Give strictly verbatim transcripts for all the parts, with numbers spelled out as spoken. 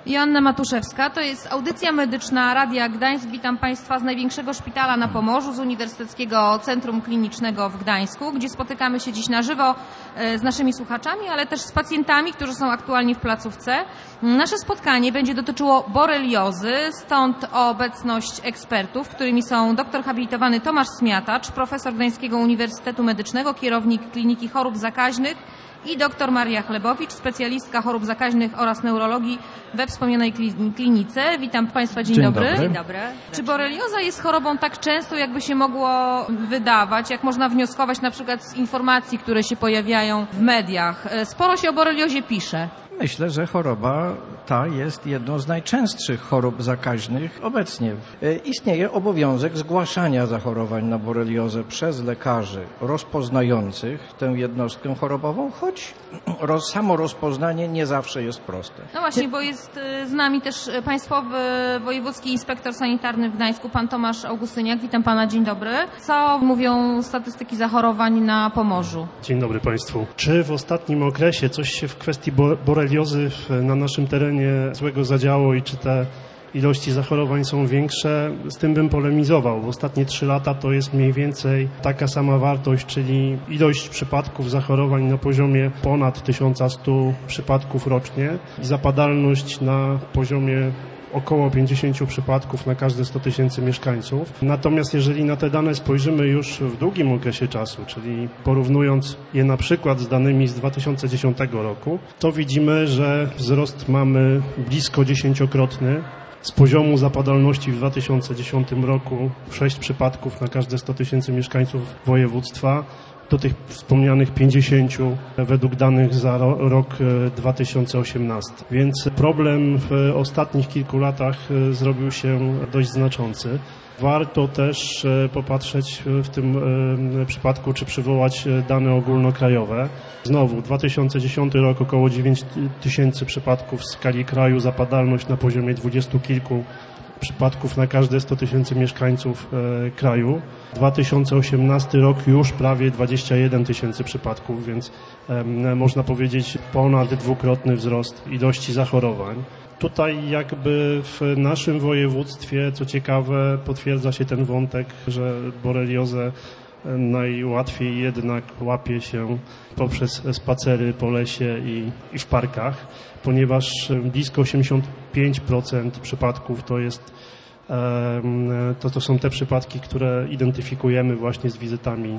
Joanna Matuszewska, to jest audycja medyczna Radia Gdańsk. Witam Państwa z największego szpitala na Pomorzu, z Uniwersyteckiego Centrum Klinicznego w Gdańsku, gdzie spotykamy się dziś na żywo z naszymi słuchaczami, ale też z pacjentami, którzy są aktualnie w placówce. Nasze spotkanie będzie dotyczyło boreliozy, stąd obecność ekspertów, którymi są doktor habilitowany Tomasz Smiatacz, profesor Gdańskiego Uniwersytetu Medycznego, kierownik Kliniki Chorób Zakaźnych, i doktor Maria Chlebowicz, specjalistka chorób zakaźnych oraz neurologii we wspomnianej klinice. Witam Państwa, dzień, dzień dobry. dobry. Dzień dobry. Czy borelioza jest chorobą tak częstą, jakby się mogło wydawać? Jak można wnioskować na przykład z informacji, które się pojawiają w mediach? Sporo się o boreliozie pisze. Myślę, że choroba ta jest jedną z najczęstszych chorób zakaźnych obecnie. Istnieje obowiązek zgłaszania zachorowań na boreliozę przez lekarzy rozpoznających tę jednostkę chorobową, choć roz, samo rozpoznanie nie zawsze jest proste. No właśnie, bo jest z nami też Państwowy Wojewódzki Inspektor Sanitarny w Gdańsku, pan Tomasz Augustyniak. Witam Pana, dzień dobry. Co mówią statystyki zachorowań na Pomorzu? Dzień dobry Państwu. Czy w ostatnim okresie coś się w kwestii boreliozy na naszym terenie złego zadziało i czy te ilości zachorowań są większe? Z tym bym polemizował. W ostatnie trzy lata to jest mniej więcej taka sama wartość, czyli ilość przypadków zachorowań na poziomie ponad tysiąc sto przypadków rocznie i zapadalność na poziomie około pięćdziesiąt przypadków na każde sto tysięcy mieszkańców. Natomiast jeżeli na te dane spojrzymy już w długim okresie czasu, czyli porównując je na przykład z danymi z dwa tysiące dziesiątego roku, to widzimy, że wzrost mamy blisko dziesięciokrotny. Z poziomu zapadalności w dwa tysiące dziesiątym roku sześć przypadków na każde sto tysięcy mieszkańców województwa do tych wspomnianych pięćdziesięciu według danych za rok dwa tysiące osiemnasty. Więc problem w ostatnich kilku latach zrobił się dość znaczący. Warto też popatrzeć w tym przypadku, czy przywołać dane ogólnokrajowe. Znowu, dwa tysiące dziesiąty rok około dziewięć tysięcy przypadków w skali kraju, zapadalność na poziomie dwudziestu kilku przypadków na każde sto tysięcy mieszkańców e, kraju. dwa tysiące osiemnasty rok już prawie dwadzieścia jeden tysięcy przypadków, więc e, można powiedzieć ponad dwukrotny wzrost ilości zachorowań. Tutaj jakby w naszym województwie, co ciekawe, potwierdza się ten wątek, że boreliozę najłatwiej jednak łapie się poprzez spacery po lesie i, i w parkach, ponieważ blisko osiemdziesiąt pięć procent przypadków to jest to, to są te przypadki, które identyfikujemy właśnie z wizytami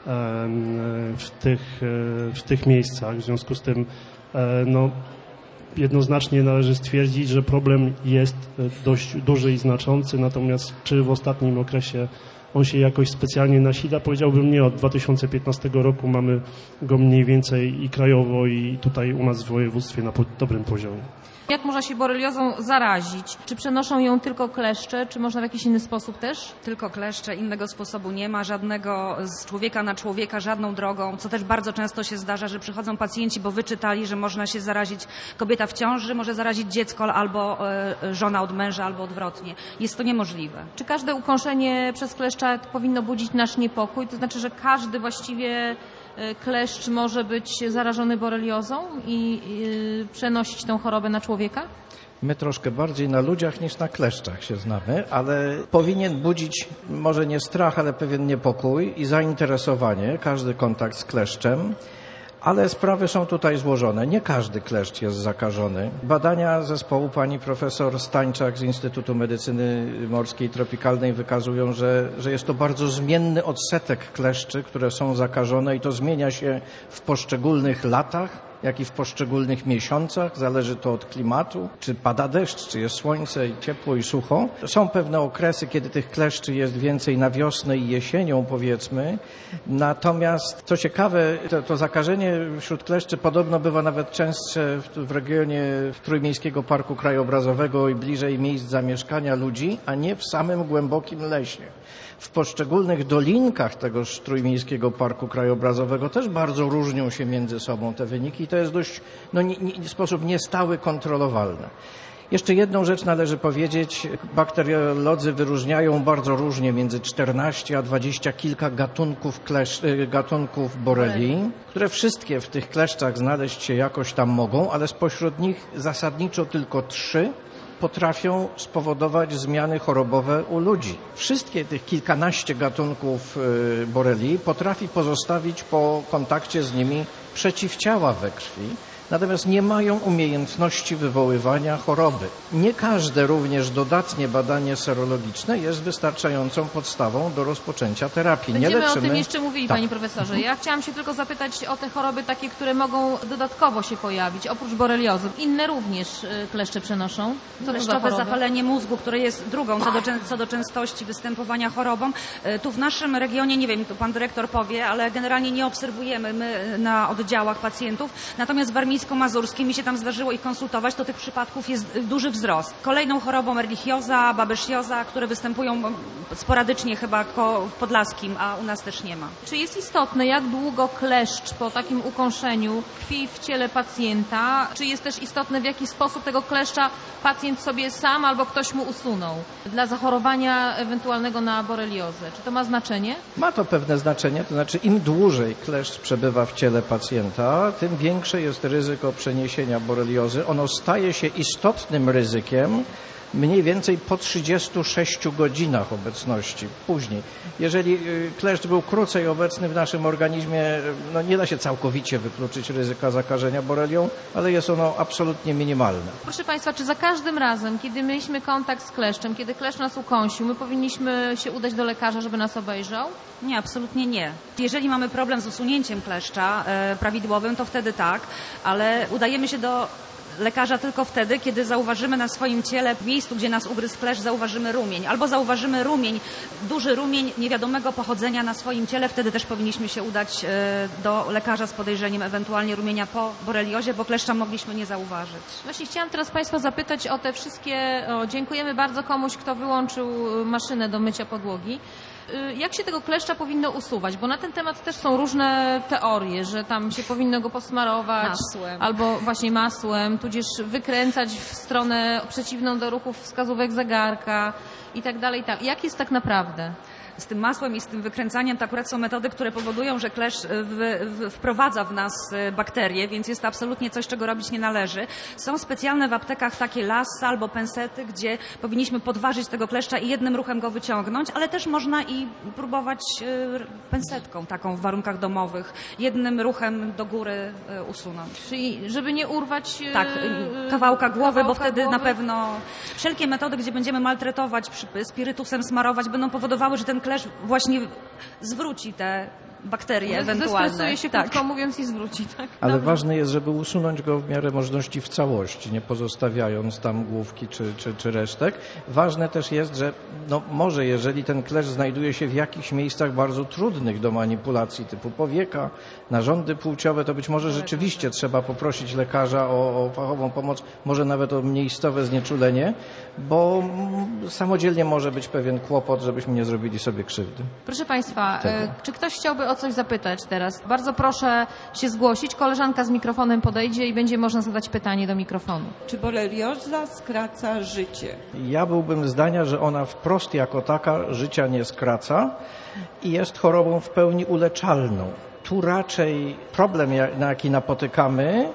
w tych, w tych miejscach. W związku z tym no, jednoznacznie należy stwierdzić, że problem jest dość duży i znaczący, natomiast czy w ostatnim okresie on się jakoś specjalnie nasila? Powiedziałbym nie. Od dwa tysiące piętnastego roku mamy go mniej więcej i krajowo, i tutaj u nas w województwie na dobrym poziomie. Jak można się boreliozą zarazić? Czy przenoszą ją tylko kleszcze, czy można w jakiś inny sposób też? Tylko kleszcze, innego sposobu nie ma, żadnego z człowieka na człowieka, żadną drogą, co też bardzo często się zdarza, że przychodzą pacjenci, bo wyczytali, że można się zarazić, kobieta w ciąży może zarazić dziecko albo e, żona od męża, albo odwrotnie. Jest to niemożliwe. Czy każde ukąszenie przez kleszcza powinno budzić nasz niepokój? To znaczy, że każdy właściwie kleszcz może być zarażony boreliozą i, i przenosić tę chorobę na człowieka? My troszkę bardziej na ludziach niż na kleszczach się znamy, ale powinien budzić może nie strach, ale pewien niepokój i zainteresowanie, każdy kontakt z kleszczem. Ale sprawy są tutaj złożone. Nie każdy kleszcz jest zakażony. Badania zespołu pani profesor Stańczak z Instytutu Medycyny Morskiej i Tropikalnej wykazują, że, że jest to bardzo zmienny odsetek kleszczy, które są zakażone i to zmienia się w poszczególnych latach, jak i w poszczególnych miesiącach. Zależy to od klimatu, czy pada deszcz, czy jest słońce, ciepło i sucho. Są pewne okresy, kiedy tych kleszczy jest więcej na wiosnę i jesienią, powiedzmy. Natomiast, co ciekawe, to, to zakażenie wśród kleszczy podobno bywa nawet częstsze w, w regionie Trójmiejskiego Parku Krajobrazowego i bliżej miejsc zamieszkania ludzi, a nie w samym głębokim lesie. W poszczególnych dolinkach tegoż Trójmiejskiego Parku Krajobrazowego też bardzo różnią się między sobą te wyniki i to jest dość, no, nie, nie, w sposób niestały kontrolowalne. Jeszcze jedną rzecz należy powiedzieć. Bakteriolodzy wyróżniają bardzo różnie między czternaście a dwadzieścia kilka gatunków, klesz, gatunków borelii, które wszystkie w tych kleszczach znaleźć się jakoś tam mogą, ale spośród nich zasadniczo tylko trzy potrafią spowodować zmiany chorobowe u ludzi. Wszystkie tych kilkanaście gatunków borelii potrafi pozostawić po kontakcie z nimi przeciwciała we krwi, natomiast nie mają umiejętności wywoływania choroby. Nie każde również dodatnie badanie serologiczne jest wystarczającą podstawą do rozpoczęcia terapii. Będziemy nie leczymy... o tym jeszcze mówili, tak. Panie Profesorze. Ja chciałam się tylko zapytać o te choroby takie, które mogą dodatkowo się pojawić, oprócz boreliozy. Inne również kleszcze przenoszą? Co to za Kleszczowe choroby? zapalenie mózgu, które jest drugą co do, co do częstości występowania chorobą. Tu w naszym regionie, nie wiem, tu pan dyrektor powie, ale generalnie nie obserwujemy my na oddziałach pacjentów. Natomiast w warmińsko-mazurskim mi się tam zdarzyło ich konsultować, to tych przypadków jest duży wzrost. Kolejną chorobą erlichioza, babesjoza, które występują sporadycznie chyba w podlaskim, a u nas też nie ma. Czy jest istotne, jak długo kleszcz po takim ukąszeniu tkwi w ciele pacjenta? Czy jest też istotne, w jaki sposób tego kleszcza pacjent sobie sam albo ktoś mu usunął dla zachorowania ewentualnego na boreliozę? Czy to ma znaczenie? Ma to pewne znaczenie, to znaczy im dłużej kleszcz przebywa w ciele pacjenta, tym większe jest ryzyko przeniesienia boreliozy. Ono staje się istotnym ryzykiem mniej więcej po trzydziestu sześciu godzinach obecności. Później, jeżeli kleszcz był krócej obecny w naszym organizmie, no nie da się całkowicie wykluczyć ryzyka zakażenia borelią, ale jest ono absolutnie minimalne. Proszę Państwa, czy za każdym razem, kiedy mieliśmy kontakt z kleszczem, kiedy kleszcz nas ukąsił, my powinniśmy się udać do lekarza, żeby nas obejrzał? Nie, absolutnie nie. Jeżeli mamy problem z usunięciem kleszcza e, prawidłowym, to wtedy tak, ale udajemy się do lekarza tylko wtedy, kiedy zauważymy na swoim ciele, w miejscu, gdzie nas ugryzł kleszcz, zauważymy rumień. Albo zauważymy rumień, duży rumień niewiadomego pochodzenia na swoim ciele, wtedy też powinniśmy się udać do lekarza z podejrzeniem ewentualnie rumienia po boreliozie, bo kleszcza mogliśmy nie zauważyć. Właśnie chciałam teraz Państwa zapytać o te wszystkie, o, dziękujemy bardzo komuś, kto wyłączył maszynę do mycia podłogi. Jak się tego kleszcza powinno usuwać? Bo na ten temat też są różne teorie, że tam się powinno go posmarować Masłem. Albo właśnie masłem, tudzież wykręcać w stronę przeciwną do ruchów wskazówek zegarka i tak dalej. Tak. Jak jest tak naprawdę? Z tym masłem i z tym wykręcaniem to akurat są metody, które powodują, że kleszcz w, w, wprowadza w nas bakterie, więc jest to absolutnie coś, czego robić nie należy. Są specjalne w aptekach takie lasy albo pensety, gdzie powinniśmy podważyć tego kleszcza i jednym ruchem go wyciągnąć, ale też można i próbować pensetką taką w warunkach domowych, jednym ruchem do góry usunąć. Czyli żeby nie urwać tak, kawałka głowy, kawałka bo wtedy głowy. na pewno wszelkie metody, gdzie będziemy maltretować, spirytusem smarować, będą powodowały, że ten kleszcz właśnie zwróci te bakterie ewentualne. Zestresuje się, tak. krótko mówiąc, i zwróci. Tak? Ale Dobrze. ważne jest, żeby usunąć go w miarę możliwości w całości, nie pozostawiając tam główki czy, czy, czy resztek. Ważne też jest, że no może jeżeli ten kleszcz znajduje się w jakichś miejscach bardzo trudnych do manipulacji, typu powieka, narządy płciowe, to być może rzeczywiście trzeba poprosić lekarza o, o fachową pomoc, może nawet o miejscowe znieczulenie, bo samodzielnie może być pewien kłopot, żebyśmy nie zrobili sobie krzywdy. Proszę Państwa, e, czy ktoś chciałby o coś zapytać teraz? Bardzo proszę się zgłosić. Koleżanka z mikrofonem podejdzie i będzie można zadać pytanie do mikrofonu. Czy borelioza skraca życie? Ja byłbym zdania, że ona wprost jako taka życia nie skraca i jest chorobą w pełni uleczalną. Tu raczej problem, na jaki napotykamy,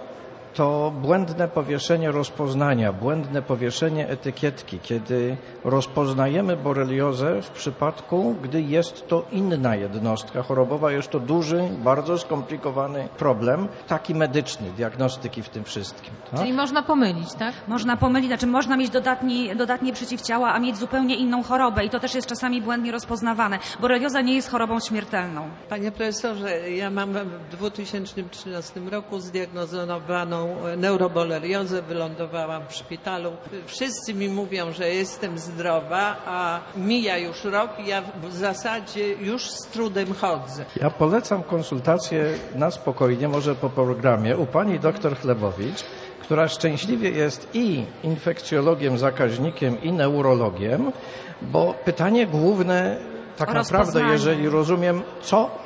to błędne powieszenie rozpoznania, błędne powieszenie etykietki, kiedy rozpoznajemy boreliozę w przypadku, gdy jest to inna jednostka chorobowa, jest to duży, bardzo skomplikowany problem, taki medyczny, diagnostyki w tym wszystkim. Tak? Czyli można pomylić, tak? Można pomylić, znaczy można mieć dodatni, dodatnie przeciwciała, a mieć zupełnie inną chorobę i to też jest czasami błędnie rozpoznawane. Borelioza nie jest chorobą śmiertelną. Panie profesorze, ja mam w dwa tysiące trzynastym roku zdiagnozowaną neuroboreliozę, wylądowałam w szpitalu. Wszyscy mi mówią, że jestem zdrowa, a mija już rok i ja w zasadzie już z trudem chodzę. Ja polecam konsultację na spokojnie, może po programie, u pani doktor Chlebowicz, która szczęśliwie jest i infekcjologiem, zakaźnikiem, i neurologiem, bo pytanie główne tak naprawdę, jeżeli rozumiem, co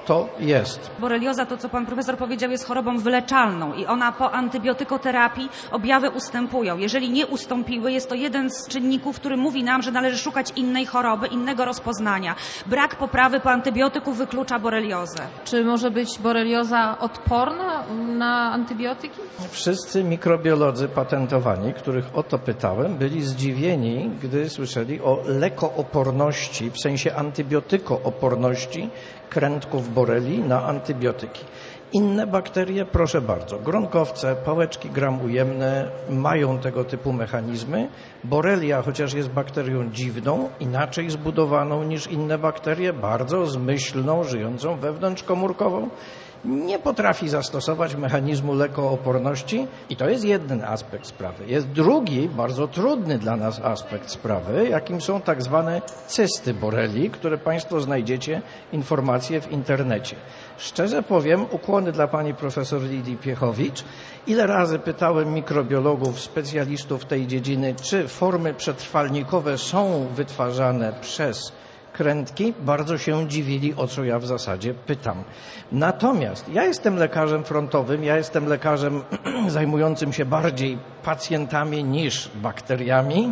to jest? Borelioza, to co pan profesor powiedział, jest chorobą wyleczalną i ona po antybiotykoterapii objawy ustępują. Jeżeli nie ustąpiły, jest to jeden z czynników, który mówi nam, że należy szukać innej choroby, innego rozpoznania. Brak poprawy po antybiotyku wyklucza boreliozę. Czy może być borelioza odporna na antybiotyki? Wszyscy mikrobiolodzy patentowani, których o to pytałem, byli zdziwieni, gdy słyszeli o lekooporności, w sensie antybiotykooporności krętków borelii na antybiotyki. Inne bakterie, proszę bardzo, gronkowce, pałeczki gram ujemne mają tego typu mechanizmy. Borelia, chociaż jest bakterią dziwną, inaczej zbudowaną niż inne bakterie, bardzo zmyślną, żyjącą wewnątrzkomórkową, nie potrafi zastosować mechanizmu lekooporności i to jest jeden aspekt sprawy. Jest drugi, bardzo trudny dla nas aspekt sprawy, jakim są tak zwane cysty borelii, które Państwo znajdziecie informacje w internecie. Szczerze powiem, ukłony dla pani profesor Lidii Piechowicz. Ile razy pytałem mikrobiologów, specjalistów tej dziedziny, czy formy przetrwalnikowe są wytwarzane przez krętki, bardzo się dziwili, o co ja w zasadzie pytam. Natomiast ja jestem lekarzem frontowym, ja jestem lekarzem zajmującym się bardziej pacjentami niż bakteriami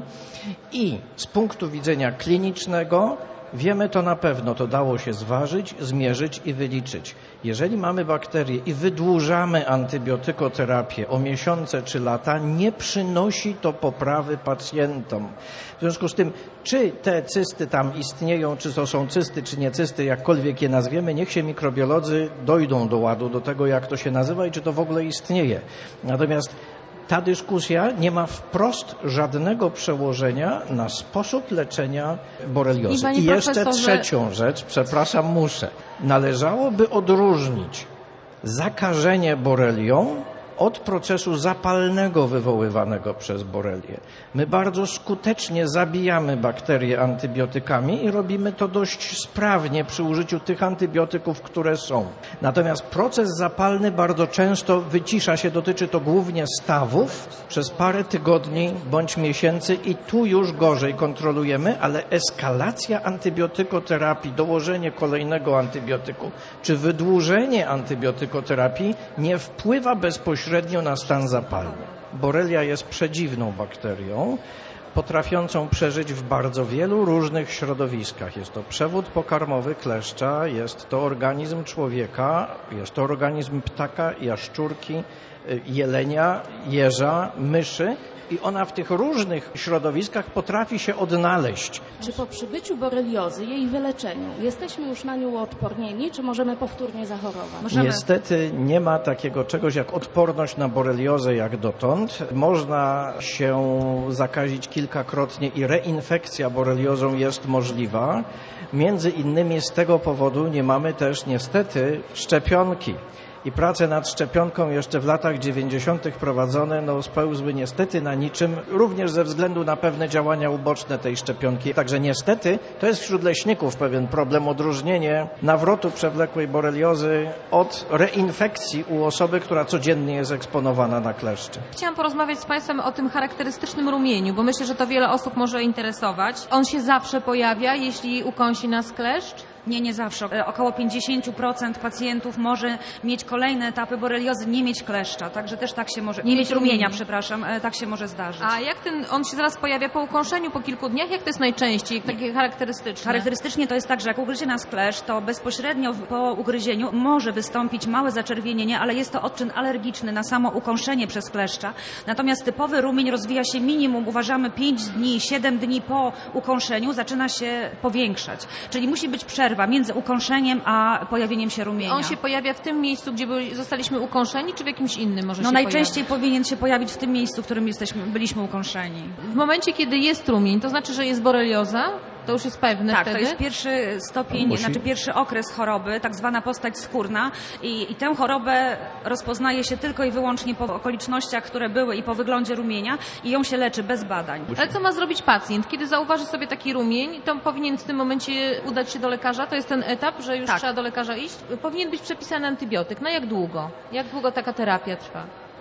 i z punktu widzenia klinicznego wiemy to na pewno, to dało się zważyć, zmierzyć i wyliczyć. Jeżeli mamy bakterie i wydłużamy antybiotykoterapię o miesiące czy lata, nie przynosi to poprawy pacjentom. W związku z tym, czy te cysty tam istnieją, czy to są cysty, czy nie cysty, jakkolwiek je nazwiemy, niech się mikrobiolodzy dojdą do ładu, do tego, jak to się nazywa i czy to w ogóle istnieje. Natomiast ta dyskusja nie ma wprost żadnego przełożenia na sposób leczenia boreliozy. I, I jeszcze profesorze... trzecią rzecz, przepraszam, muszę. Należałoby odróżnić zakażenie borelią od procesu zapalnego wywoływanego przez borelię. My bardzo skutecznie zabijamy bakterie antybiotykami i robimy to dość sprawnie przy użyciu tych antybiotyków, które są. Natomiast proces zapalny bardzo często wycisza się, dotyczy to głównie stawów przez parę tygodni bądź miesięcy i tu już gorzej kontrolujemy, ale eskalacja antybiotykoterapii, dołożenie kolejnego antybiotyku czy wydłużenie antybiotykoterapii nie wpływa bezpośrednio średnio na stan zapalny. Borelia jest przedziwną bakterią, potrafiącą przeżyć w bardzo wielu różnych środowiskach. Jest to przewód pokarmowy kleszcza, jest to organizm człowieka, jest to organizm ptaka, jaszczurki, jelenia, jeża, myszy i ona w tych różnych środowiskach potrafi się odnaleźć. Czy po przybyciu boreliozy, jej wyleczeniu, jesteśmy już na nią odpornieni, czy możemy powtórnie zachorować? Możemy. Niestety nie ma takiego czegoś jak odporność na boreliozę jak dotąd. Można się zakazić kilkakrotnie i reinfekcja boreliozą jest możliwa. Między innymi z tego powodu nie mamy też niestety szczepionki. I prace nad szczepionką jeszcze w latach dziewięćdziesiątych prowadzone no, spełzły niestety na niczym, również ze względu na pewne działania uboczne tej szczepionki. Także niestety to jest wśród leśników pewien problem, odróżnienie nawrotu przewlekłej boreliozy od reinfekcji u osoby, która codziennie jest eksponowana na kleszcze. Chciałam porozmawiać z Państwem o tym charakterystycznym rumieniu, bo myślę, że to wiele osób może interesować. On się zawsze pojawia, jeśli ukąsi nas kleszcz? Nie, nie zawsze. Około pięćdziesiąt procent pacjentów może mieć kolejne etapy boreliozy, nie mieć kleszcza, także też tak się może, nie, nie mieć rumienia, rumienia, przepraszam, tak się może zdarzyć. A jak ten, on się zaraz pojawia po ukąszeniu, po kilku dniach? Jak to jest najczęściej, takie charakterystyczne? Charakterystycznie to jest tak, że jak ugryzie nas kleszcz, to bezpośrednio po ugryzieniu może wystąpić małe zaczerwienienie, ale jest to odczyn alergiczny na samo ukąszenie przez kleszcza. Natomiast typowy rumień rozwija się minimum, uważamy pięć dni, siedem dni po ukąszeniu, zaczyna się powiększać. Czyli musi być przerwa między ukąszeniem a pojawieniem się rumienia. On się pojawia w tym miejscu, gdzie byli, zostaliśmy ukąszeni, czy w jakimś innym może no, się najczęściej pojawić? powinien się pojawić w tym miejscu, w którym jesteśmy, byliśmy ukąszeni. W momencie, kiedy jest rumień, to znaczy, że jest borelioza? To już jest pewne tak, wtedy? Tak, to jest pierwszy stopień, Musi... znaczy pierwszy okres choroby, tak zwana postać skórna i, i tę chorobę rozpoznaje się tylko i wyłącznie po okolicznościach, które były i po wyglądzie rumienia i ją się leczy bez badań. Ale co ma zrobić pacjent? Kiedy zauważy sobie taki rumień, to powinien w tym momencie udać się do lekarza? To jest ten etap, że już tak. trzeba do lekarza iść? Powinien być przepisany antybiotyk. Na jak długo? Jak długo taka terapia trwa?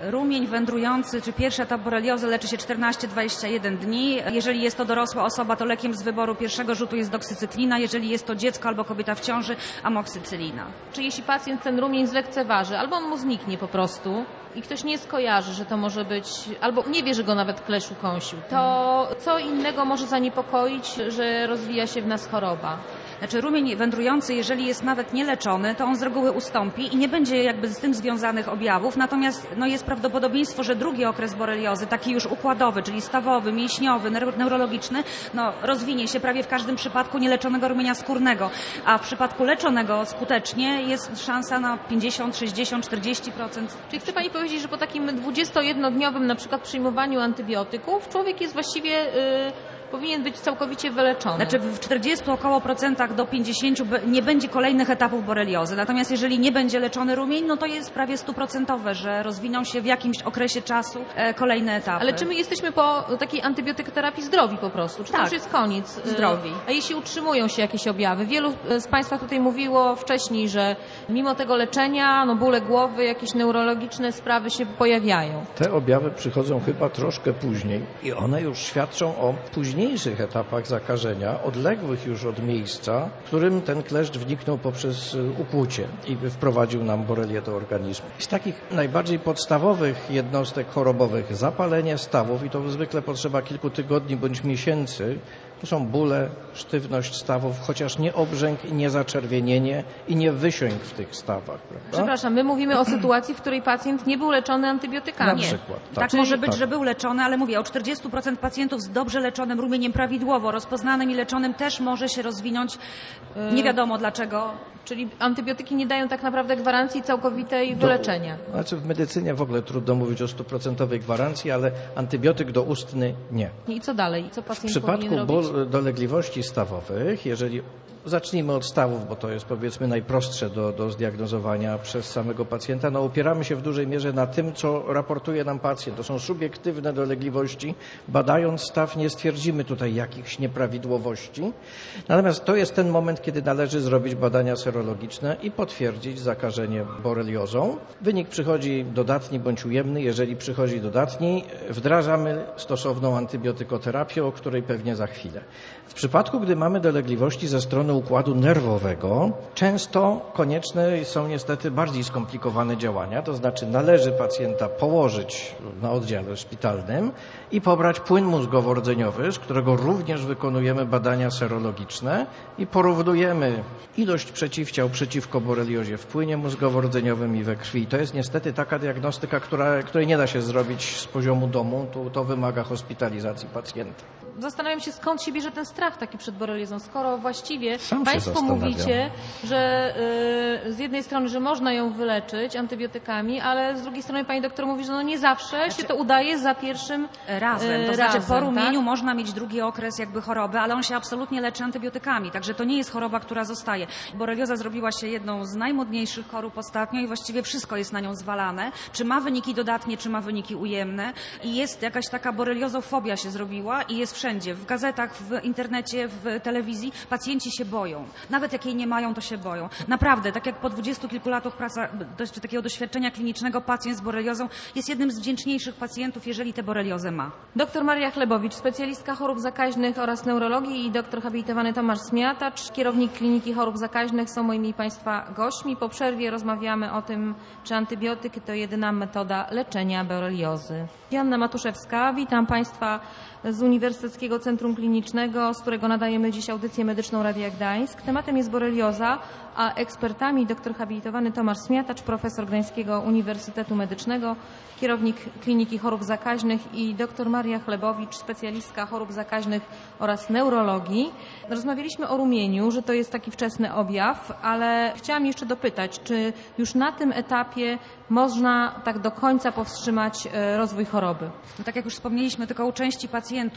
Rumień wędrujący, czy pierwszy etap boreliozy leczy się czternaście do dwudziestu jeden dni. Jeżeli jest to dorosła osoba, to lekiem z wyboru pierwszego rzutu jest doksycyklina. Jeżeli jest to dziecko albo kobieta w ciąży, amoksycylina. Czy jeśli pacjent ten rumień zlekceważy, albo on mu zniknie po prostu i ktoś nie skojarzy, że to może być, albo nie wie, że go nawet klesz ukąsił, to co innego może zaniepokoić, że rozwija się w nas choroba? Znaczy rumień wędrujący, jeżeli jest nawet nieleczony, to on z reguły ustąpi i nie będzie jakby z tym związanych objawów, natomiast no, jest prawdopodobieństwo, że drugi okres boreliozy, taki już układowy, czyli stawowy, mięśniowy, neurologiczny, no, rozwinie się prawie w każdym przypadku nieleczonego rumienia skórnego, a w przypadku leczonego skutecznie jest szansa na pięćdziesiąt, sześćdziesiąt, czterdzieści procent. Czyli chce Pani powiedzieć, że po takim dwudziestojednodniowym na przykład przyjmowaniu antybiotyków człowiek jest właściwie... Yy... powinien być całkowicie wyleczony. Znaczy w czterdziestu około procentach do pięćdziesięciu nie będzie kolejnych etapów boreliozy. Natomiast jeżeli nie będzie leczony rumień, no to jest prawie stuprocentowe, że rozwiną się w jakimś okresie czasu e, kolejne etapy. Ale czy my jesteśmy po takiej antybiotykoterapii zdrowi po prostu? Czy tak, to już jest koniec? Zdrowi. A jeśli utrzymują się jakieś objawy? Wielu z Państwa tutaj mówiło wcześniej, że mimo tego leczenia, no bóle głowy, jakieś neurologiczne sprawy się pojawiają. Te objawy przychodzą chyba troszkę później i one już świadczą o późniejszych etapach zakażenia, odległych już od miejsca, w którym ten kleszcz wniknął poprzez ukłucie i wprowadził nam borelię do organizmu. Z takich najbardziej podstawowych jednostek chorobowych zapalenie stawów i to zwykle potrzeba kilku tygodni bądź miesięcy. To są bóle, sztywność stawów, chociaż nie obrzęk i nie zaczerwienienie i nie wysiąg w tych stawach. Prawda? Przepraszam, my mówimy o sytuacji, w której pacjent nie był leczony antybiotykami. Na przykład. Tak, Tak, tak może być, tak. że był leczony, ale mówię, o czterdziestu procent pacjentów z dobrze leczonym rumieniem prawidłowo rozpoznanym i leczonym też może się rozwinąć nie wiadomo dlaczego. Czyli antybiotyki nie dają tak naprawdę gwarancji całkowitej wyleczenia. Do, znaczy w medycynie w ogóle trudno mówić o stuprocentowej gwarancji, ale antybiotyk doustny nie. I co dalej? Co pacjent W przypadku powinien robić? ból, dolegliwości stawowych, jeżeli zacznijmy od stawów, bo to jest powiedzmy najprostsze do, do zdiagnozowania przez samego pacjenta, no opieramy się w dużej mierze na tym, co raportuje nam pacjent. To są subiektywne dolegliwości. Badając staw nie stwierdzimy tutaj jakichś nieprawidłowości. Natomiast to jest ten moment, kiedy należy zrobić badania serologiczne i potwierdzić zakażenie boreliozą. Wynik przychodzi dodatni bądź ujemny. Jeżeli przychodzi dodatni, wdrażamy stosowną antybiotykoterapię, o której pewnie za chwilę. W przypadku, gdy mamy dolegliwości ze strony układu nerwowego, często konieczne są niestety bardziej skomplikowane działania, to znaczy należy pacjenta położyć na oddziale szpitalnym i pobrać płyn mózgowo-rdzeniowy, z którego również wykonujemy badania serologiczne i porównujemy ilość przeciwciał przeciwko boreliozie w płynie mózgowo-rdzeniowym i we krwi. To jest niestety taka diagnostyka, która, której nie da się zrobić z poziomu domu, to, to wymaga hospitalizacji pacjenta. Zastanawiam się, skąd się bierze ten strach taki przed boreliozą, skoro właściwie Sam Państwo mówicie, że y, z jednej strony, że można ją wyleczyć antybiotykami, ale z drugiej strony Pani doktor mówi, że no nie zawsze znaczy, się to udaje za pierwszym razem. To y, znaczy razem, po rumieniu tak? można mieć drugi okres jakby choroby, ale on się absolutnie leczy antybiotykami, także to nie jest choroba, która zostaje. Borelioza zrobiła się jedną z najmodniejszych chorób ostatnio i właściwie wszystko jest na nią zwalane. Czy ma wyniki dodatnie, czy ma wyniki ujemne i jest jakaś taka boreliozofobia się zrobiła i jest wszędzie, w gazetach, w internecie, w telewizji. Pacjenci się boją. Nawet jak jej nie mają, to się boją. Naprawdę, tak jak po dwudziestu kilku latach praca, do, takiego doświadczenia klinicznego, pacjent z boreliozą jest jednym z wdzięczniejszych pacjentów, jeżeli tę boreliozę ma. Doktor Maria Chlebowicz, specjalistka chorób zakaźnych oraz neurologii i doktor habilitowany Tomasz Smiatacz, kierownik Kliniki Chorób Zakaźnych są moimi Państwa gośćmi. Po przerwie rozmawiamy o tym, czy antybiotyki to jedyna metoda leczenia boreliozy. Joanna Matuszewska, witam Państwa z Uniwersyteckiego Centrum Klinicznego, z którego nadajemy dziś audycję medyczną Radia Gdańsk. Tematem jest borelioza, a ekspertami doktor habilitowany Tomasz Smiatacz, profesor Gdańskiego Uniwersytetu Medycznego, kierownik Kliniki Chorób Zakaźnych i doktor Maria Chlebowicz, specjalistka chorób zakaźnych oraz neurologii. Rozmawialiśmy o rumieniu, że to jest taki wczesny objaw, ale chciałam jeszcze dopytać, czy już na tym etapie można tak do końca powstrzymać rozwój choroby? No tak jak już wspomnieliśmy, tylko u części pacjentów, u około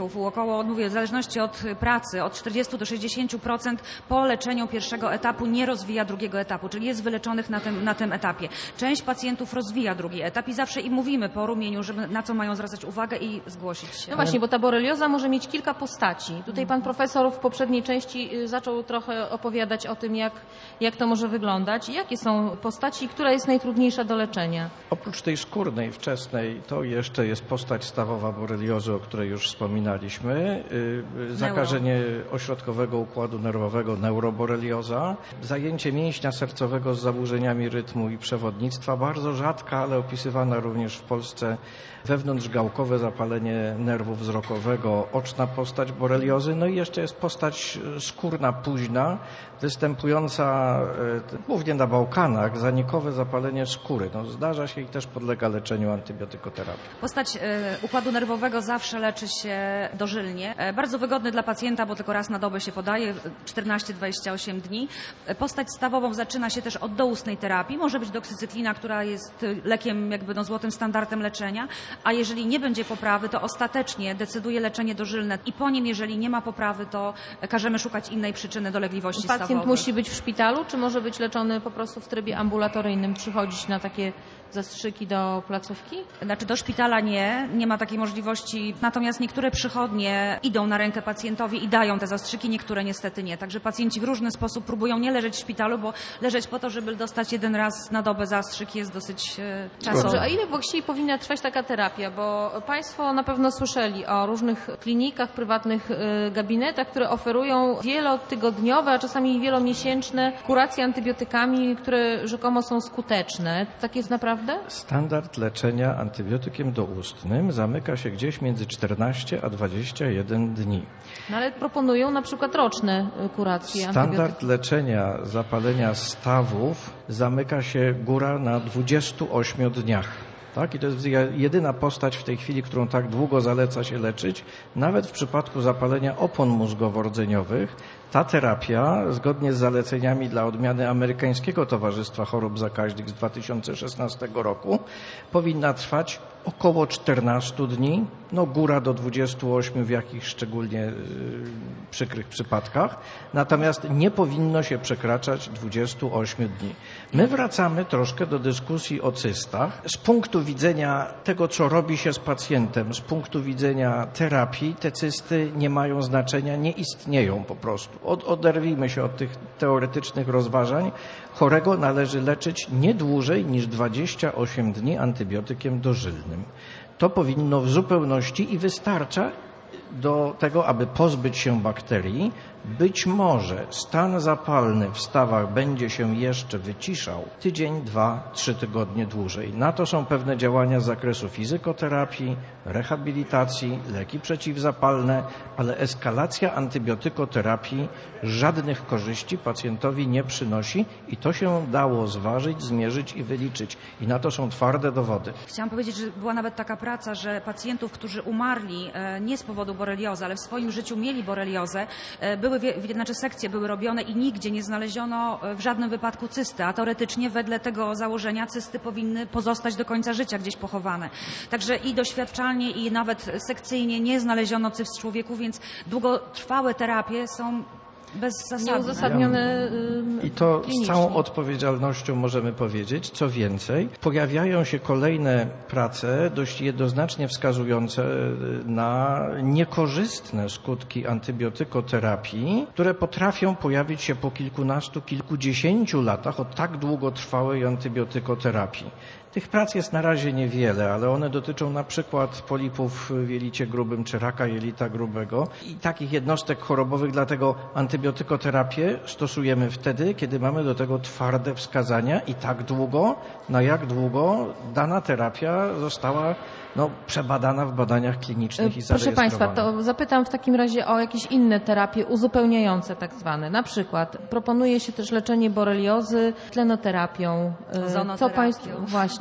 około, mówię, w zależności od pracy, od czterdziestu do sześćdziesięciu procent po leczeniu pierwszego etapu nie rozwija drugiego etapu, czyli jest wyleczonych na tym, na tym etapie. Część pacjentów rozwija drugi etap i zawsze im mówimy po rumieniu, żeby na co mają zwracać uwagę i zgłosić się. No właśnie, bo ta borelioza może mieć kilka postaci. Tutaj pan profesor w poprzedniej części zaczął trochę opowiadać o tym, jak, jak to może wyglądać. Jakie są postaci, która jest najtrudniejsza do leczenia? Oprócz tej skórnej, wczesnej, to jeszcze jest postać stawowa boreliozy, o której już wspominaliśmy. Zakażenie ośrodkowego układu nerwowego, neuroborelioza. Zajęcie mięśnia sercowego z zaburzeniami rytmu i przewodnictwa. Bardzo rzadka, ale opisywana również w Polsce wewnątrzgałkowe zapalenie nerwu wzrokowego, oczna postać boreliozy. No i jeszcze jest postać skórna późna, występująca e, głównie na Bałkanach, zanikowe zapalenie skóry. No, zdarza się i też podlega leczeniu antybiotykoterapii. Postać e, układu nerwowego zawsze leczy się dożylnie. E, bardzo wygodny dla pacjenta, bo tylko raz na dobę się podaje, czternaście do dwudziestu ośmiu dni. E, postać stawową zaczyna się też od doustnej terapii. Może być doksycyklina, która jest lekiem, jakby no, złotym standardem leczenia, a jeżeli nie będzie poprawy, to ostatecznie decyduje leczenie dożylne i po nim, jeżeli nie ma poprawy, to każemy szukać innej przyczyny dolegliwości stawowej. Pacjent musi być w szpitalu, czy może być leczony po prostu w trybie ambulatoryjnym, przychodzić na takie zastrzyki do placówki? Znaczy do szpitala nie, nie ma takiej możliwości, natomiast niektóre przychodnie idą na rękę pacjentowi i dają te zastrzyki, niektóre niestety nie. Także pacjenci w różny sposób próbują nie leżeć w szpitalu, bo leżeć po to, żeby dostać jeden raz na dobę zastrzyk jest dosyć e, czasowy. Dobrze, a ile właściwie powinna trwać taka terapia? Bo Państwo na pewno słyszeli o różnych klinikach, prywatnych y, gabinetach, które oferują wielotygodniowe, a czasami wielomiesięczne kuracje antybiotykami, które rzekomo są skuteczne. Tak jest naprawdę? Standard leczenia antybiotykiem doustnym zamyka się gdzieś między czternaście a dwadzieścia jeden dni. No ale proponują na przykład roczne kuracje Standard antybiotyki. leczenia zapalenia stawów zamyka się góra na dwudziestu ośmiu dniach. Tak? I to jest jedyna postać w tej chwili, którą tak długo zaleca się leczyć. Nawet w przypadku zapalenia opon mózgowo-rdzeniowych ta terapia, zgodnie z zaleceniami dla odmiany Amerykańskiego Towarzystwa Chorób Zakaźnych z dwa tysiące szesnastego roku, powinna trwać około czternastu dni, no góra do dwudziestu ośmiu w jakichś szczególnie yy, przykrych przypadkach, natomiast nie powinno się przekraczać dwudziestu ośmiu dni. My wracamy troszkę do dyskusji o cystach. Z punktu widzenia tego, co robi się z pacjentem, z punktu widzenia terapii, te cysty nie mają znaczenia, nie istnieją po prostu. Od, oderwijmy się od tych teoretycznych rozważań. Chorego należy leczyć nie dłużej niż dwadzieścia osiem dni antybiotykiem dożylnym. To powinno w zupełności i wystarcza do tego, aby pozbyć się bakterii. Być może stan zapalny w stawach będzie się jeszcze wyciszał tydzień, dwa, trzy tygodnie dłużej. Na to są pewne działania z zakresu fizykoterapii, rehabilitacji, leki przeciwzapalne, ale eskalacja antybiotykoterapii żadnych korzyści pacjentowi nie przynosi i to się dało zważyć, zmierzyć i wyliczyć. I na to są twarde dowody. Chciałam powiedzieć, że była nawet taka praca, że pacjentów, którzy umarli nie z powodu boreliozy, ale w swoim życiu mieli boreliozę, były znaczy sekcje były robione i nigdzie nie znaleziono w żadnym wypadku cysty, a teoretycznie wedle tego założenia cysty powinny pozostać do końca życia gdzieś pochowane. Także i doświadczalnie, i nawet sekcyjnie nie znaleziono cyst w człowieku, więc długotrwałe terapie są bezzasadne. Nieuzasadnione I to klinicznie. z całą odpowiedzialnością możemy powiedzieć. Co więcej, pojawiają się kolejne prace dość jednoznacznie wskazujące na niekorzystne skutki antybiotykoterapii, które potrafią pojawić się po kilkunastu, kilkudziesięciu latach od tak długotrwałej antybiotykoterapii. Tych prac jest na razie niewiele, ale one dotyczą na przykład polipów w jelicie grubym czy raka jelita grubego i takich jednostek chorobowych, dlatego antybiotykoterapię stosujemy wtedy, kiedy mamy do tego twarde wskazania i tak długo, na jak długo dana terapia została no, przebadana w badaniach klinicznych i Proszę zarejestrowana. Państwa, to zapytam w takim razie o jakieś inne terapie uzupełniające tak zwane. Na przykład proponuje się też leczenie boreliozy tlenoterapią. Co Ozonoterapią. Państwo, właśnie,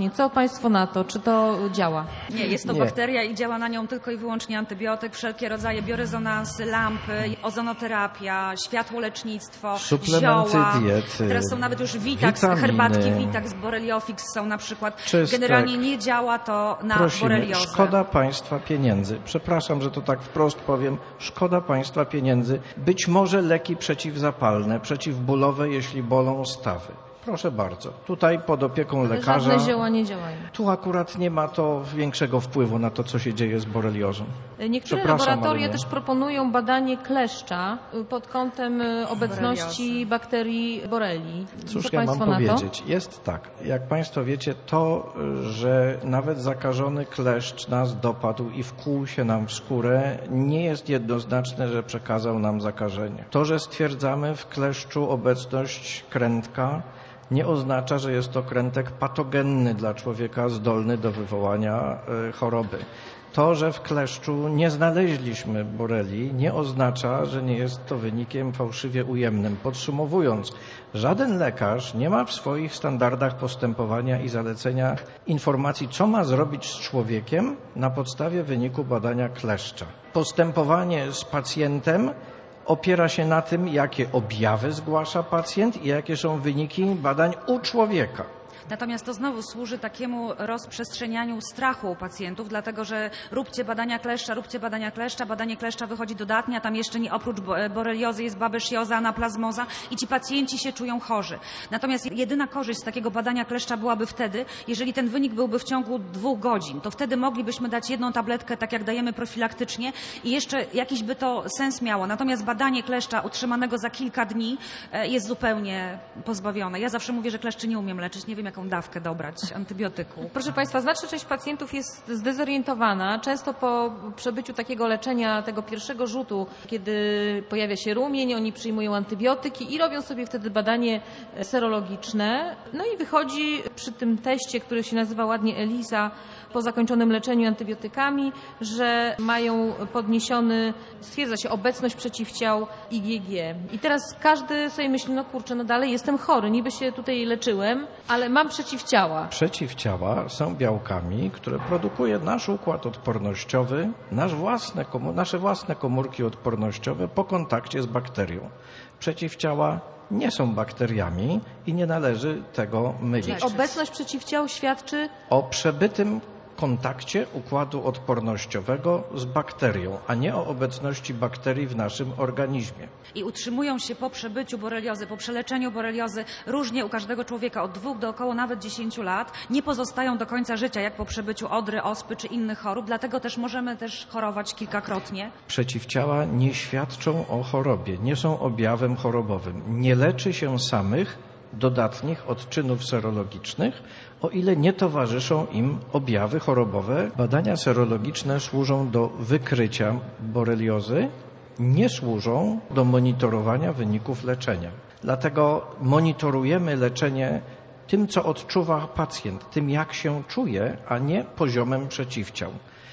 właśnie, co Państwo na to? Czy to działa? Nie, jest to Nie. bakteria i działa na nią tylko i wyłącznie antybiotyk, wszelkie rodzaje biorezonansy, lampy, ozonoterapia, światłolecznictwo, Suplementy zioła. diety, Teraz są nawet już Vitax, witaminy. herbatki Vitax, Boreliofix są na przykład. Czystek. Generalnie nie działa to na Prosimy, boreliozę. szkoda państwa pieniędzy. Przepraszam, że to tak wprost powiem. Szkoda państwa pieniędzy. Być może leki przeciwzapalne, przeciwbólowe, jeśli bolą stawy. Proszę bardzo. Tutaj pod opieką lekarza. Żadne zioła nie działają. Tu akurat nie ma to większego wpływu na to, co się dzieje z boreliozą. Niektóre Przepraszam, laboratoria ale nie. też proponują badanie kleszcza pod kątem y, obecności Boreliozy. bakterii borelii. Cóż Co ja mam Państwo na to? powiedzieć? Jest tak. Jak Państwo wiecie, to, że nawet zakażony kleszcz nas dopadł i wkłuł się nam w skórę, nie jest jednoznaczne, że przekazał nam zakażenie. To, że stwierdzamy w kleszczu obecność krętka, nie oznacza, że jest to krętek patogenny dla człowieka, zdolny do wywołania y, choroby. To, że w kleszczu nie znaleźliśmy borelii, nie oznacza, że nie jest to wynikiem fałszywie ujemnym. Podsumowując, żaden lekarz nie ma w swoich standardach postępowania i zaleceniach informacji, co ma zrobić z człowiekiem na podstawie wyniku badania kleszcza. Postępowanie z pacjentem opiera się na tym, jakie objawy zgłasza pacjent i jakie są wyniki badań u człowieka. Natomiast to znowu służy takiemu rozprzestrzenianiu strachu u pacjentów, dlatego że róbcie badania kleszcza, róbcie badania kleszcza, badanie kleszcza wychodzi dodatnie, a tam jeszcze nie oprócz boreliozy jest babesjoza, anaplazmoza i ci pacjenci się czują chorzy. Natomiast jedyna korzyść z takiego badania kleszcza byłaby wtedy, jeżeli ten wynik byłby w ciągu dwóch godzin, to wtedy moglibyśmy dać jedną tabletkę, tak jak dajemy profilaktycznie i jeszcze jakiś by to sens miało. Natomiast badanie kleszcza utrzymanego za kilka dni jest zupełnie pozbawione. Ja zawsze mówię, że kleszczy nie umiem leczyć, nie wiem jak jaką dawkę dobrać antybiotyku. Proszę Państwa, znaczna część pacjentów jest zdezorientowana. Często po przebyciu takiego leczenia, tego pierwszego rzutu, kiedy pojawia się rumień, oni przyjmują antybiotyki i robią sobie wtedy badanie serologiczne. No i wychodzi przy tym teście, który się nazywa ładnie ELISA, po zakończonym leczeniu antybiotykami, że mają podniesiony, stwierdza się obecność przeciwciał I G G. I teraz każdy sobie myśli, no kurczę, no dalej jestem chory, niby się tutaj leczyłem, ale mam przeciwciała. Przeciwciała są białkami, które produkuje nasz układ odpornościowy, nasz własne, nasze własne komórki odpornościowe po kontakcie z bakterią. Przeciwciała nie są bakteriami i nie należy tego mylić. Obecność przeciwciał świadczy O przebytym kontakcie układu odpornościowego z bakterią, a nie o obecności bakterii w naszym organizmie. I utrzymują się po przebyciu boreliozy, po przeleczeniu boreliozy różnie u każdego człowieka od dwóch do około nawet dziesięciu lat. Nie pozostają do końca życia, jak po przebyciu odry, ospy czy innych chorób, dlatego też możemy też chorować kilkakrotnie. Przeciwciała nie świadczą o chorobie, nie są objawem chorobowym. Nie leczy się samych dodatnich odczynów serologicznych, o ile nie towarzyszą im objawy chorobowe. Badania serologiczne służą do wykrycia boreliozy, nie służą do monitorowania wyników leczenia. Dlatego monitorujemy leczenie tym, co odczuwa pacjent, tym, jak się czuje, a nie poziomem przeciwciał.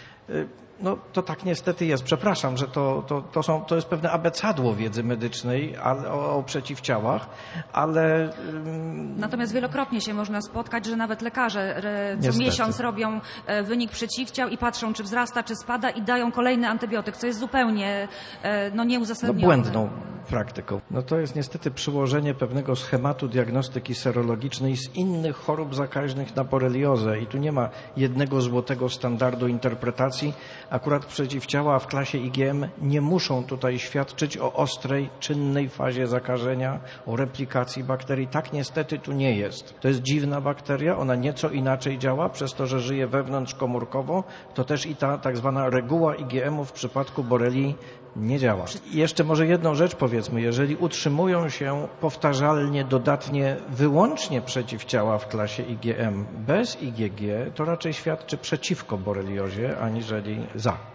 No to tak niestety jest. Przepraszam, że to, to, to, są, to jest pewne abecadło wiedzy medycznej o, o przeciwciałach, ale... Natomiast wielokrotnie się można spotkać, że nawet lekarze co Niestety. miesiąc robią wynik przeciwciał i patrzą, czy wzrasta, czy spada i dają kolejny antybiotyk, co jest zupełnie no, No nieuzasadnione. błędną praktyką. No to jest niestety przyłożenie pewnego schematu diagnostyki serologicznej z innych chorób zakaźnych na boreliozę i tu nie ma jednego złotego standardu interpretacji. Akurat przeciwciała w klasie I G M nie muszą tutaj świadczyć o ostrej, czynnej fazie zakażenia, o replikacji bakterii. Tak niestety tu nie jest. To jest dziwna bakteria, ona nieco inaczej działa, przez to, że żyje wewnątrzkomórkowo, to też i ta tak zwana reguła I G M-u w przypadku borelii nie działa. I jeszcze może jedną rzecz powiedzmy, jeżeli utrzymują się powtarzalnie, dodatnie, wyłącznie przeciwciała w klasie I G M bez I G G, to raczej świadczy przeciwko boreliozie, aniżeli za.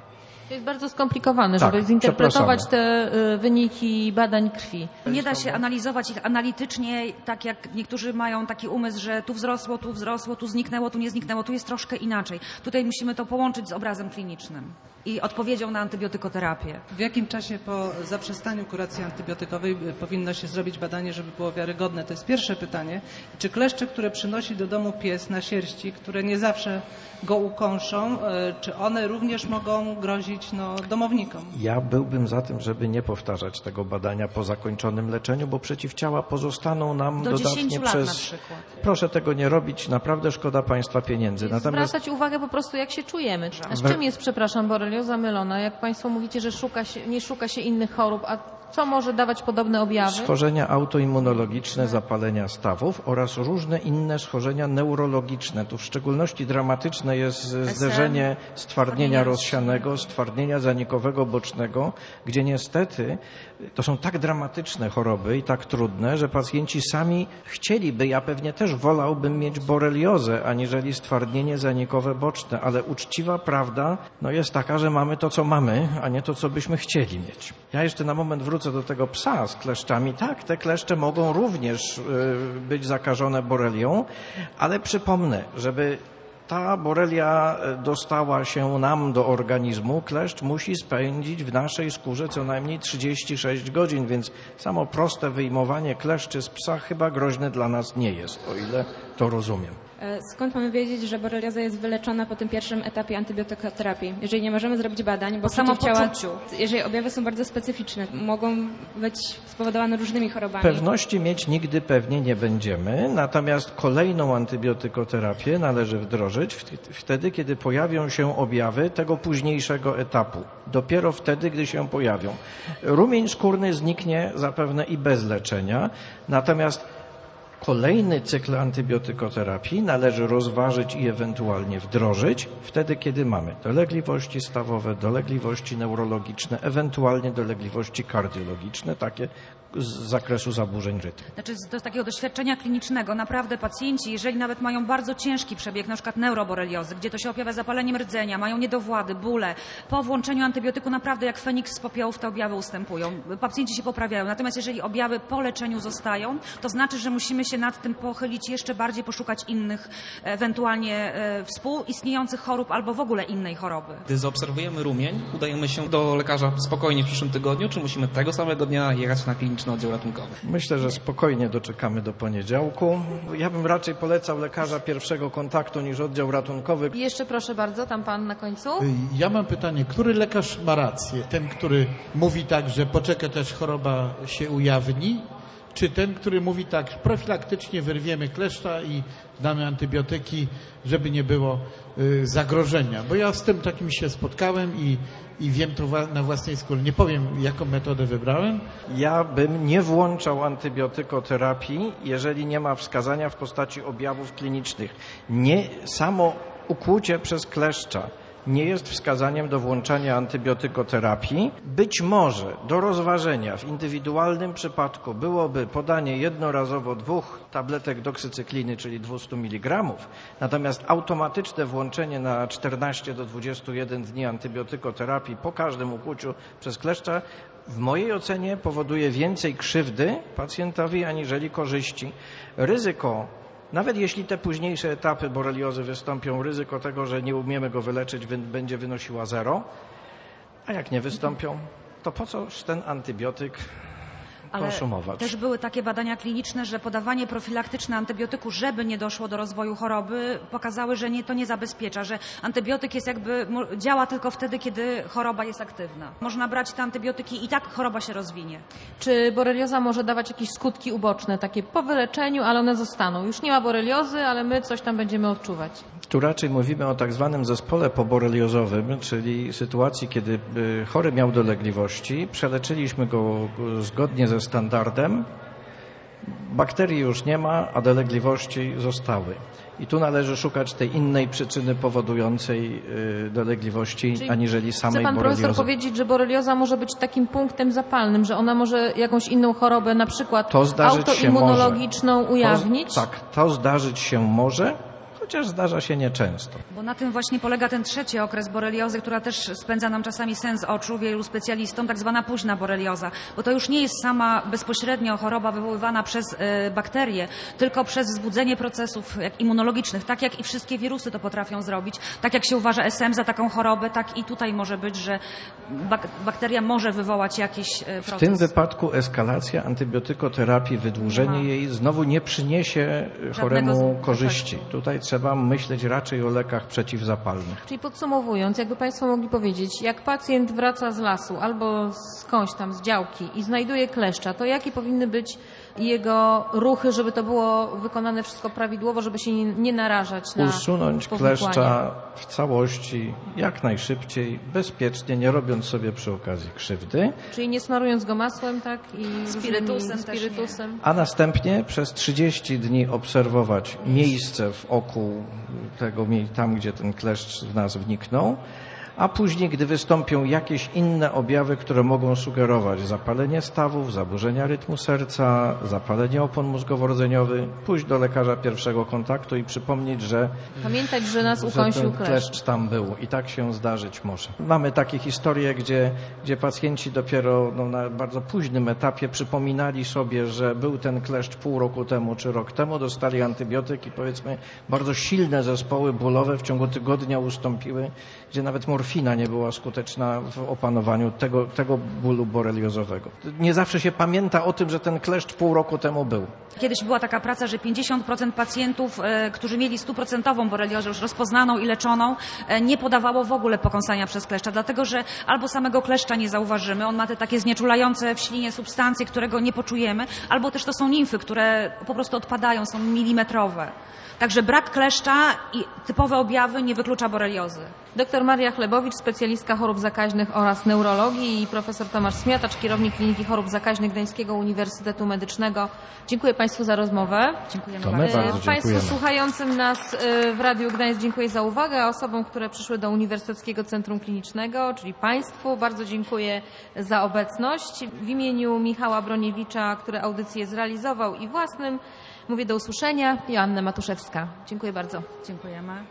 To jest bardzo skomplikowane, Tak, żeby zinterpretować przepraszamy. te y, wyniki badań krwi. Nie da się analizować ich analitycznie, tak jak niektórzy mają taki umysł, że tu wzrosło, tu wzrosło, tu zniknęło, tu nie zniknęło, tu jest troszkę inaczej. Tutaj musimy to połączyć z obrazem klinicznym i odpowiedzią na antybiotykoterapię. W jakim czasie po zaprzestaniu kuracji antybiotykowej powinno się zrobić badanie, żeby było wiarygodne? To jest pierwsze pytanie. Czy kleszcze, które przynosi do domu pies na sierści, które nie zawsze go ukąszą, czy one również mogą grozić no, domownikom? Ja byłbym za tym, żeby nie powtarzać tego badania po zakończonym leczeniu, bo przeciwciała pozostaną nam Do dodatnie dziesięciu lat przez... na przykład. Proszę tego nie robić, naprawdę szkoda państwa pieniędzy. Natomiast Zwracać uwagę po prostu, jak się czujemy. A z We- czym jest, przepraszam, borelioza mylona? Jak Państwo mówicie, że szuka się, nie szuka się innych chorób, a co może dawać podobne objawy? schorzenia autoimmunologiczne, zapalenia stawów oraz różne inne schorzenia neurologiczne. Tu w szczególności dramatyczne jest zderzenie stwardnienia rozsianego, stwardnienia zanikowego bocznego, gdzie niestety to są tak dramatyczne choroby i tak trudne, że pacjenci sami chcieliby, ja pewnie też wolałbym mieć boreliozę, aniżeli stwardnienie zanikowe boczne, ale uczciwa prawda no jest taka, że mamy to, co mamy, a nie to, co byśmy chcieli mieć. Ja jeszcze na moment wrócę do tego psa z kleszczami. Tak, te kleszcze mogą również y, być zakażone borelią, ale przypomnę, żeby ta borelia dostała się nam do organizmu, kleszcz musi spędzić w naszej skórze co najmniej trzydzieści sześć godzin, więc samo proste wyjmowanie kleszczy z psa chyba groźne dla nas nie jest, o ile to rozumiem. Skąd mamy wiedzieć, że borelioza jest wyleczona po tym pierwszym etapie antybiotykoterapii? Jeżeli nie możemy zrobić badań, bo przeciwciała, samopoczuciu. jeżeli objawy są bardzo specyficzne, mogą być spowodowane różnymi chorobami. Pewności mieć nigdy pewnie nie będziemy, natomiast kolejną antybiotykoterapię należy wdrożyć wtedy, kiedy pojawią się objawy tego późniejszego etapu. Dopiero wtedy, gdy się pojawią. Rumień skórny zniknie zapewne i bez leczenia, natomiast kolejny cykl antybiotykoterapii należy rozważyć i ewentualnie wdrożyć wtedy, kiedy mamy dolegliwości stawowe, dolegliwości neurologiczne, ewentualnie dolegliwości kardiologiczne, takie z zakresu zaburzeń rytmu. Znaczy z, z takiego doświadczenia klinicznego naprawdę pacjenci, jeżeli nawet mają bardzo ciężki przebieg, na przykład neuroboreliozy, gdzie to się objawia zapaleniem rdzenia, mają niedowłady, bóle, po włączeniu antybiotyku naprawdę jak Feniks z popiołów te objawy ustępują. Pacjenci się poprawiają. Natomiast jeżeli objawy po leczeniu zostają, to znaczy, że musimy się nad tym pochylić jeszcze bardziej, poszukać innych ewentualnie e, współistniejących chorób albo w ogóle innej choroby. Gdy zaobserwujemy rumień, udajemy się do lekarza spokojnie w przyszłym tygodniu, czy musimy tego samego dnia jechać na kliniczny oddział ratunkowy? Myślę, że spokojnie doczekamy do poniedziałku. Ja bym raczej polecał lekarza pierwszego kontaktu niż oddział ratunkowy. I jeszcze proszę bardzo, tam pan na końcu. Ja mam pytanie, który lekarz ma rację? Ten, który mówi tak, że poczekać aż choroba się ujawni? Czy ten, który mówi tak, profilaktycznie wyrwiemy kleszcza i damy antybiotyki, żeby nie było y, zagrożenia? Bo ja z tym takim się spotkałem i, i wiem to wa- na własnej skórze. Nie powiem, jaką metodę wybrałem. Ja bym nie włączał antybiotykoterapii, jeżeli nie ma wskazania w postaci objawów klinicznych. Nie samo ukłucie przez kleszcza nie jest wskazaniem do włączania antybiotykoterapii. Być może do rozważenia w indywidualnym przypadku byłoby podanie jednorazowo dwóch tabletek doksycykliny, czyli dwieście miligramów, natomiast automatyczne włączenie na czternaście do dwudziestu jeden dni antybiotykoterapii po każdym ukłuciu przez kleszcza w mojej ocenie powoduje więcej krzywdy pacjentowi aniżeli korzyści. Ryzyko, nawet jeśli te późniejsze etapy boreliozy wystąpią, ryzyko tego, że nie umiemy go wyleczyć, będzie wynosiła zero, a jak nie wystąpią, to po coż ten antybiotyk Ale konsumować? też były takie badania kliniczne, że podawanie profilaktyczne antybiotyku, żeby nie doszło do rozwoju choroby, pokazały, że nie, to nie zabezpiecza, że antybiotyk jest jakby, działa tylko wtedy, kiedy choroba jest aktywna. Można brać te antybiotyki i tak choroba się rozwinie. Czy borelioza może dawać jakieś skutki uboczne, takie po wyleczeniu, ale one zostaną? Już nie ma boreliozy, ale my coś tam będziemy odczuwać. Tu raczej mówimy o tak zwanym zespole poboreliozowym, czyli sytuacji, kiedy chory miał dolegliwości, przeleczyliśmy go zgodnie ze standardem, bakterii już nie ma, a dolegliwości zostały. I tu należy szukać tej innej przyczyny powodującej dolegliwości, Czyli aniżeli samej chce pan boreliozy. profesor powiedzieć, że borelioza może być takim punktem zapalnym, że ona może jakąś inną chorobę, na przykład To zdarzyć się autoimmunologiczną może. ujawnić? To, tak, to zdarzyć się może, chociaż zdarza się nieczęsto. Bo na tym właśnie polega ten trzeci okres boreliozy, która też spędza nam czasami sen z oczu wielu specjalistom, tak zwana późna borelioza, bo to już nie jest sama bezpośrednio choroba wywoływana przez y, bakterie, tylko przez wzbudzenie procesów jak immunologicznych, tak jak i wszystkie wirusy to potrafią zrobić, tak jak się uważa S M za taką chorobę, tak i tutaj może być, że bak bakteria może wywołać jakiś y, proces. W tym wypadku eskalacja antybiotykoterapii, wydłużenie jej znowu nie przyniesie choremu korzyści. Tutaj trzeba myśleć raczej o lekach przeciwzapalnych. Czyli podsumowując, jakby Państwo mogli powiedzieć, jak pacjent wraca z lasu albo skądś tam z działki i znajduje kleszcza, to jakie powinny być jego ruchy, żeby to było wykonane wszystko prawidłowo, żeby się nie, nie narażać na usunąć kleszcza w całości, jak najszybciej, bezpiecznie, nie robiąc sobie przy okazji krzywdy. Czyli nie smarując go masłem, tak? I spirytusem, spirytusem. A następnie przez trzydzieści dni obserwować miejsce w oku tego, tam gdzie ten kleszcz w nas wniknął, a później, gdy wystąpią jakieś inne objawy, które mogą sugerować zapalenie stawów, zaburzenia rytmu serca, zapalenie opon mózgowo-rdzeniowych, pójść do lekarza pierwszego kontaktu i przypomnieć, że, pamiętać, że nas że ukąsił ten kleszcz. kleszcz tam był i tak się zdarzyć może. Mamy takie historie, gdzie, gdzie pacjenci dopiero no, na bardzo późnym etapie przypominali sobie, że był ten kleszcz pół roku temu czy rok temu, dostali antybiotyk i powiedzmy bardzo silne zespoły bólowe w ciągu tygodnia ustąpiły, gdzie nawet morfina nie była skuteczna w opanowaniu tego, tego bólu boreliozowego. Nie zawsze się pamięta o tym, że ten kleszcz pół roku temu był. Kiedyś była taka praca, że pięćdziesiąt procent pacjentów, e, którzy mieli stuprocentową boreliozę już rozpoznaną i leczoną, e, nie podawało w ogóle pokąsania przez kleszcza, dlatego że albo samego kleszcza nie zauważymy, on ma te takie znieczulające w ślinie substancje, którego nie poczujemy, albo też to są nimfy, które po prostu odpadają, są milimetrowe. Także brak kleszcza i typowe objawy nie wyklucza boreliozy. Doktor Maria Chlebowicz, specjalistka chorób zakaźnych oraz neurologii i profesor Tomasz Smiatacz, kierownik Kliniki Chorób Zakaźnych Gdańskiego Uniwersytetu Medycznego. Dziękuję Państwu za rozmowę. Dziękujemy to my bardzo. bardzo Państwu dziękujemy. słuchającym nas w Radiu Gdańsk dziękuję za uwagę, a osobom, które przyszły do Uniwersyteckiego Centrum Klinicznego, czyli Państwu, bardzo dziękuję za obecność. W imieniu Michała Broniewicza, który audycję zrealizował, i własnym mówię do usłyszenia. Joanna Matuszewska. Dziękuję bardzo. Dziękujemy.